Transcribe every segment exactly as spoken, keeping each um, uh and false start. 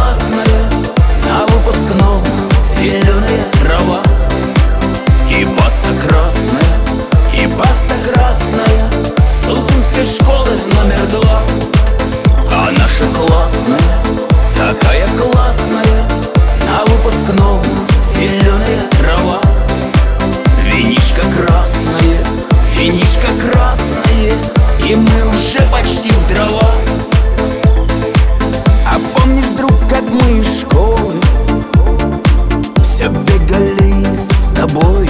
классная, на выпускном зеленая трава. И паста красная, и паста красная с Сузунской школы номер два. А наша классная, такая классная, на выпускном зеленая трава. Винишко красное, винишко красное, и мы уже почти в дрова. А помнишь, друг, как мы из школы все бегали с тобой?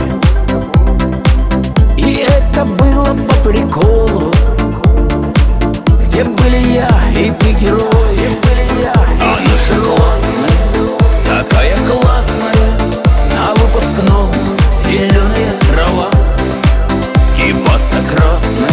И это было по приколу, где были я и ты герой. А наша классная, такая классная, на выпускном зеленая трава. И паста красная,